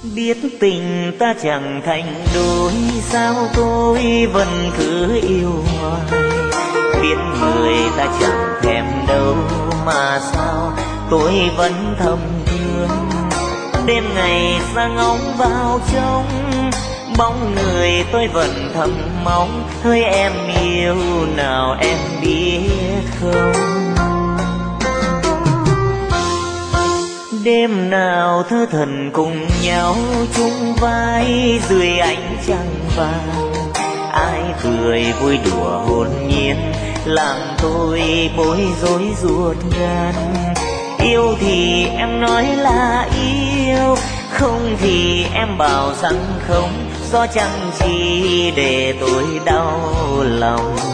Biết tình ta chẳng thành đôi, sao tôi vẫn cứ yêu hoài. Biết người ta chẳng thèm đâu, mà sao tôi vẫn thầm thương. Đêm ngày xa ngóng vào trong bóng người, tôi vẫn thầm mong hơi em yêu nào em biết không. Đêm nào thơ thần cùng nhau chung vai dưới ánh trăng vàng, ai cười vui đùa hồn nhiên làm tôi bối rối ruột gan. Yêu thì em nói là yêu, không thì em bảo rằng không, do chẳng chi để tôi đau lòng.